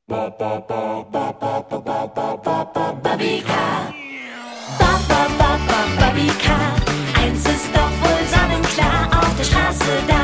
Babika. Babika. Eins ist doch wohl sonnenklar, auf der Straße da